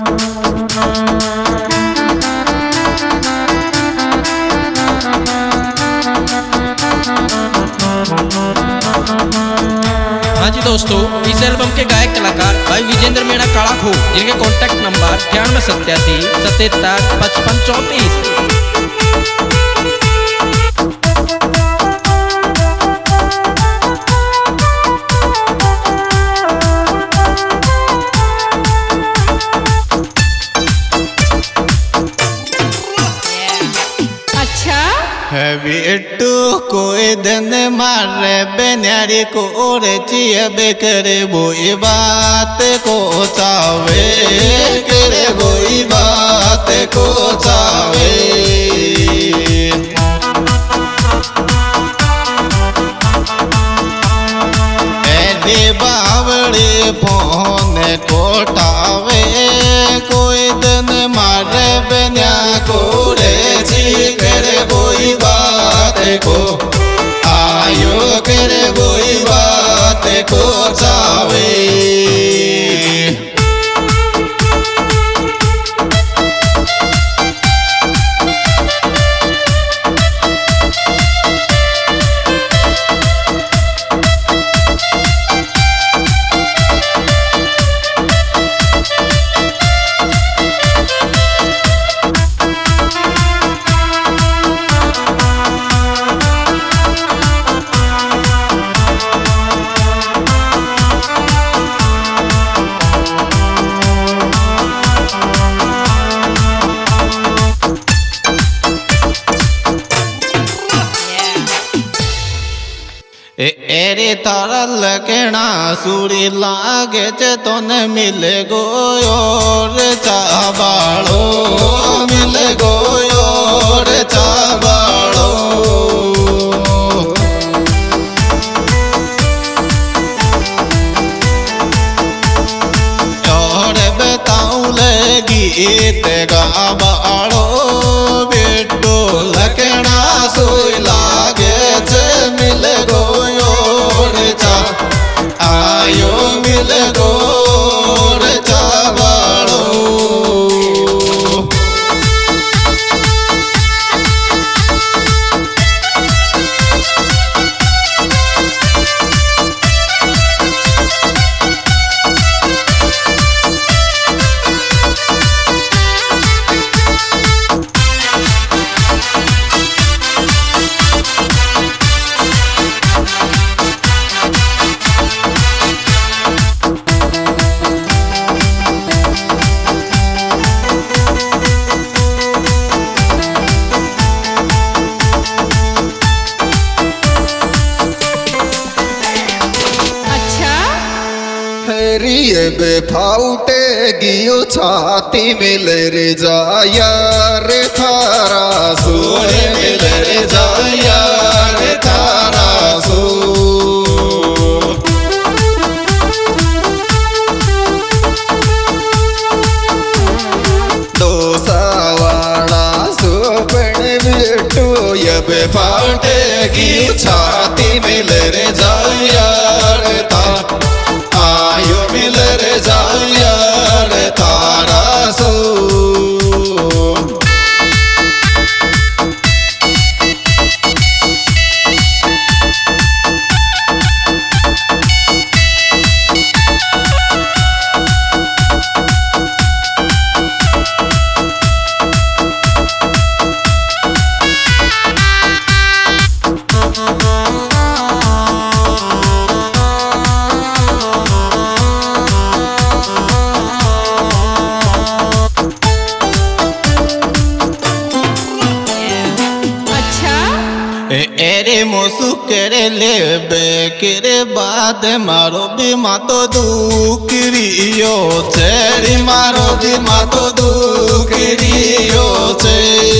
हाँ जी दोस्तों, इस एल्बम के गायक कलाकार भाई विजेंद्र मीणा काला खो, जिनके कॉन्टैक्ट नंबर 9187 77 55 34। बिट्टू कोई दिन मारे बेन्यारी को ओरे चिए बेकरे बोई बात को चावे करे बोई बात को चावे एडी बावड़ी फोन कोटावे कोई दिन मारे बेन्या को रे ची करे बोई बात को आयो करे बोई बात को चावे एरे तारा लगना सूरी लागे चे तो न मिले गोयोर चाबाड़ो मिले गोयोर चाबाड़ो और बताऊं ले गीत गाबाड़ो बेटो लगना सूरी लागे चे मिले आयो मिल गोर चाबाड़ो रिये बेफाउटे गियो छाती मिल रे जाया रे थारा सोने मिल रे जाया रे थारा सो दोसावाड़ा सोपन बिट्टू ये बेफाउटे गियो छाती मिल रे जाया रे थारा आयो मिल रे जाया रे तारा सो एरे मोसु करे ले बेकरे बाद मारो भी मातो दुखरियो चेरी मारो भी मातो दुखरियो चे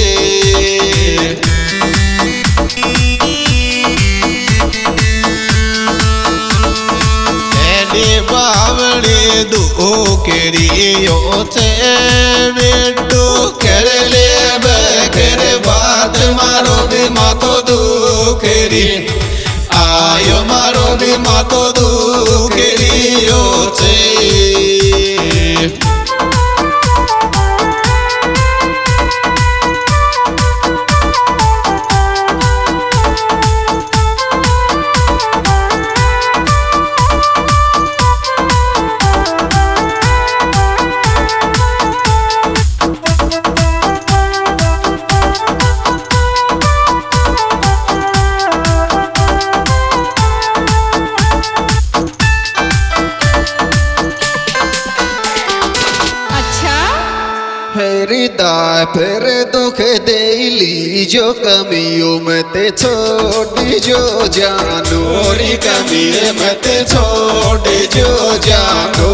एरे बावड़ी दुखरियो चे बेटू करे ले बेकरे बाद मारो भी मातो दुखरी आयो मारो भी मातो दुखरियो चे हृदय पर दुख दे लीजो कमियों मत छोड़ जो जानो री कमी मत छोड़ जो जानो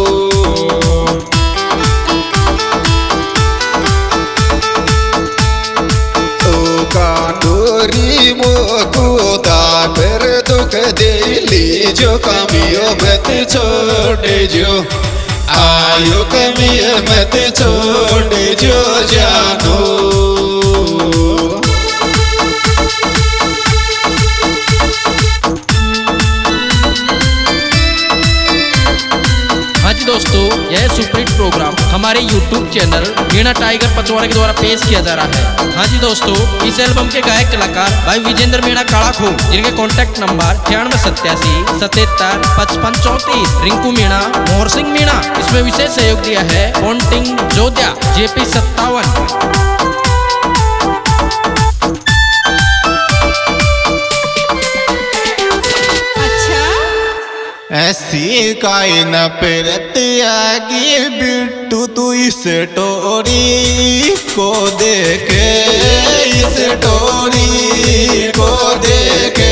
ओ कानूरी मोकुदा पर दुख दे लीजो कमियों मत छोड़ जो आयो कमी मत छोड़ जो जानो हाँ जी दोस्तों, यह सुपरहिट प्रोग्राम हमारे YouTube channel Meena Tiger Pachwara के द्वारा पेश किया जा रहा है। हाँ जी दोस्तों, इस एल्बम के गायक कलाकार भाई विजेंद्र मीणा काला खो, जिनके कॉन्टैक्ट नंबर 9387 77 55 34। रिंकू मीणा, मोहर सिंह मीणा। इसमें विशेष सहयोग दिया है पॉन्टिंग जोध्या JP 57। ऐसी काई न परत आगे बिट्टू तू इस टोरी को देखे इस टोरी को देखे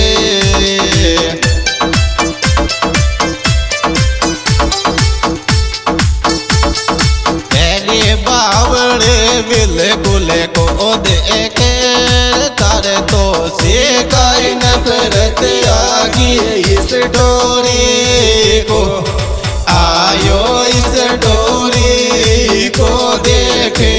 तेरे बावड़े बिल्कुल को देखे तारे तो से काई न परत आगे इस डोरी को आयो इस डोरी को देखे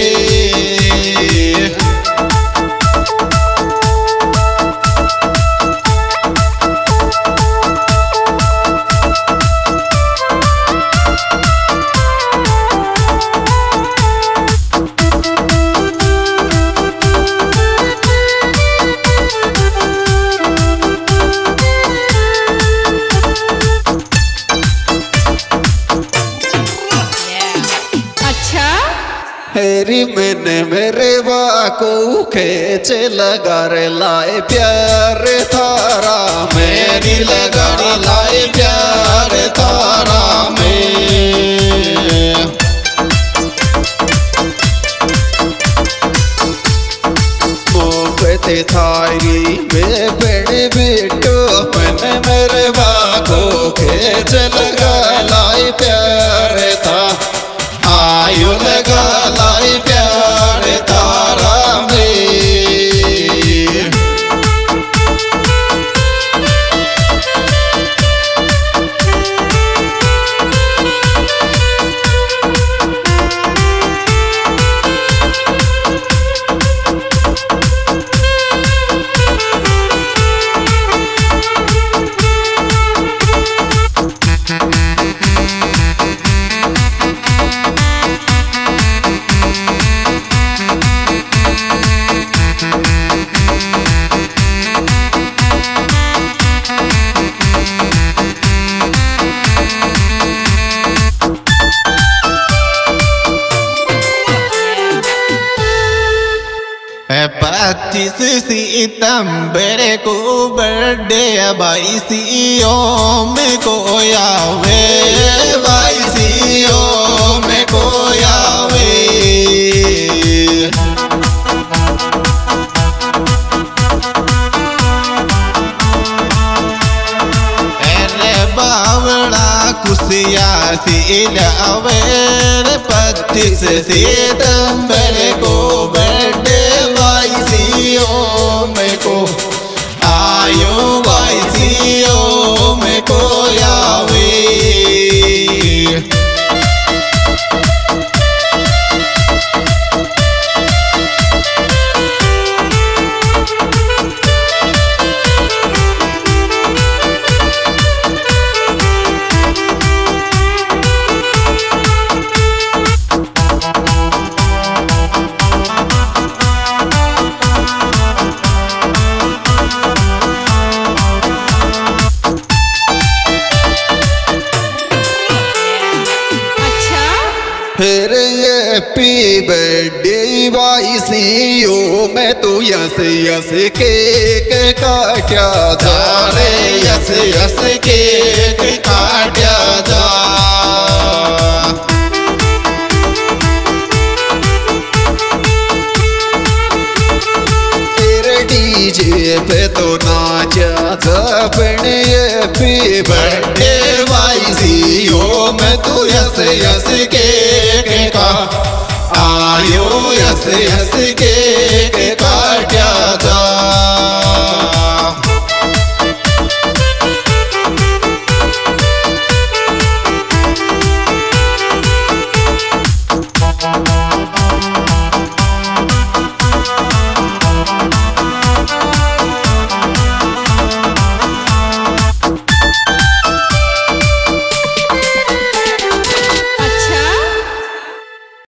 हेरी मैंने मेरे बाको खेच लगा रे लाए प्यार थारा मेरी लगा रे लाए प्यार थारा में मोहब्बत थारी में बड़े बेटो मैंने मेरे बाको खेच लगा लाए प्यार था आयु लगा लाई प्यार तारा में पच्चीस सितंबर को बर्थडे 22 में को आवे 22 में को आवे अरे बावड़ा खुशिया सी लावे 25 सितंबर को बर्थडे 22 में को आयो 22 में को आवे फिर हैप्पी बर्थडे 22 में तो यस यस केक काटा जा रे यस यस केक काटा जा जपने हैप्पी बर्थडे वाईसी हो मैं तू यस यस के का आयो यस यस के